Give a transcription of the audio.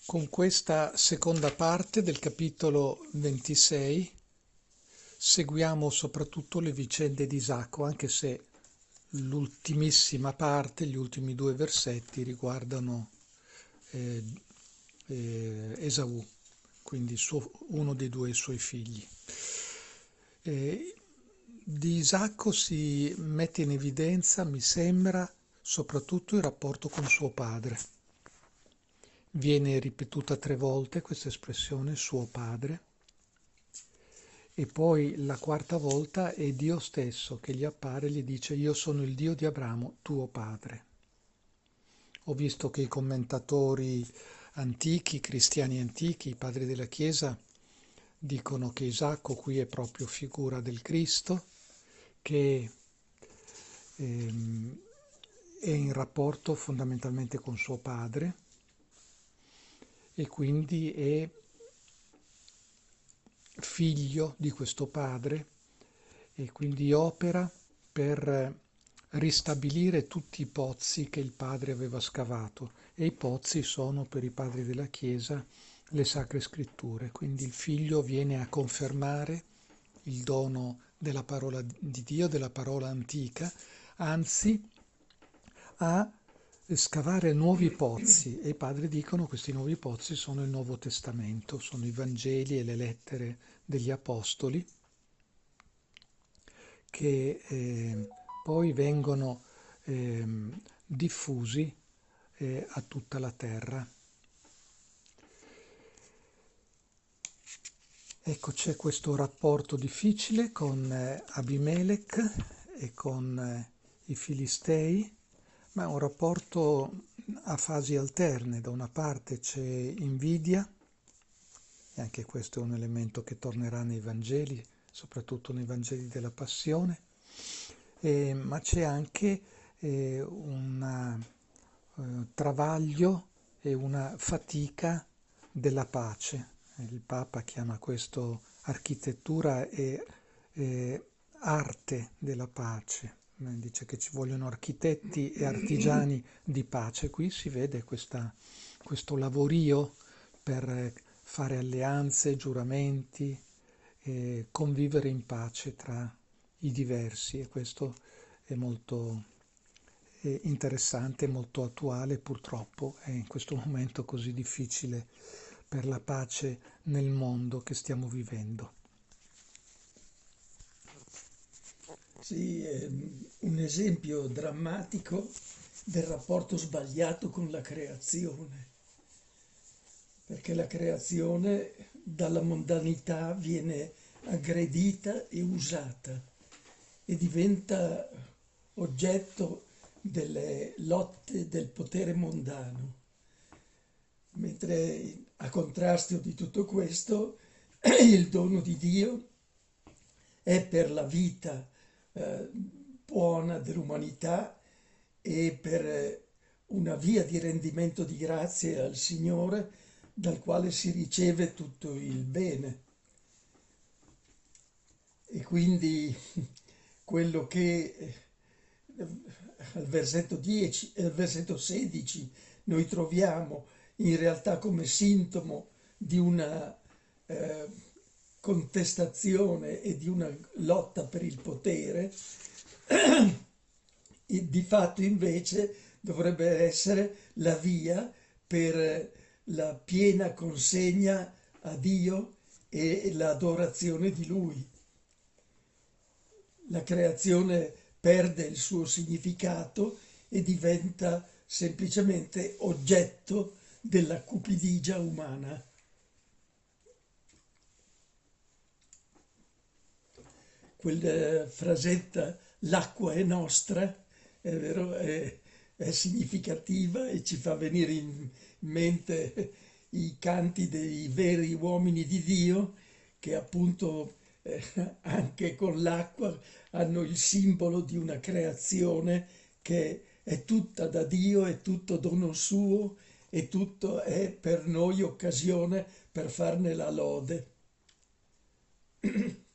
Con questa seconda parte del capitolo 26 seguiamo soprattutto le vicende di Isacco, anche se l'ultimissima parte, gli ultimi due versetti riguardano eh, Esaù, quindi uno dei due suoi figli. Eh, di Isacco si mette in evidenza, mi sembra, soprattutto il rapporto con suo padre. Viene ripetuta 3 volte questa espressione, suo padre, e poi la quarta volta è Dio stesso che gli appare e gli dice: io sono il Dio di Abramo, tuo padre. Ho visto che i commentatori antichi, cristiani antichi, i padri della Chiesa, dicono che Isacco qui è proprio figura del Cristo, che ehm, è in rapporto fondamentalmente con suo padre e quindi è figlio di questo padre e quindi opera per ristabilire tutti i pozzi che il padre aveva scavato, e i pozzi sono per i padri della Chiesa le sacre scritture, quindi il figlio viene a confermare il dono della parola di Dio, della parola antica, anzi a scavare nuovi pozzi, e i padri dicono che questi nuovi pozzi sono il Nuovo Testamento, sono i Vangeli e le lettere degli Apostoli che poi vengono diffusi a tutta la terra. Ecco, c'è questo rapporto difficile con Abimelech e con i Filistei, ma è un rapporto a fasi alterne. Da una parte c'è invidia, e anche questo è un elemento che tornerà nei Vangeli, soprattutto nei Vangeli della Passione, ma c'è anche un travaglio e una fatica della pace. Il Papa chiama questo architettura e arte della pace. Dice che ci vogliono architetti e artigiani di pace. Qui si vede questo lavorio per fare alleanze, giuramenti, convivere in pace tra i diversi, e questo è molto interessante, molto attuale purtroppo, è in questo momento così difficile per la pace nel mondo che stiamo vivendo. Sì, è un esempio drammatico del rapporto sbagliato con la creazione, perché la creazione dalla mondanità viene aggredita e usata e diventa oggetto delle lotte del potere mondano, mentre a contrasto di tutto questo il dono di Dio è per la vita eh, buona dell'umanità e per una via di rendimento di grazie al Signore dal quale si riceve tutto il bene. E quindi quello che al versetto 10 e al versetto 16 noi troviamo in realtà come sintomo di una eh, contestazione e di una lotta per il potere, e di fatto invece dovrebbe essere la via per la piena consegna a Dio e l'adorazione di Lui. La creazione perde il suo significato e diventa semplicemente oggetto della cupidigia umana. Quella frasetta l'acqua è nostra, è vero, è significativa e ci fa venire in mente i canti dei veri uomini di Dio che appunto anche con l'acqua hanno il simbolo di una creazione che è tutta da Dio, è tutto dono suo e tutto è per noi occasione per farne la lode.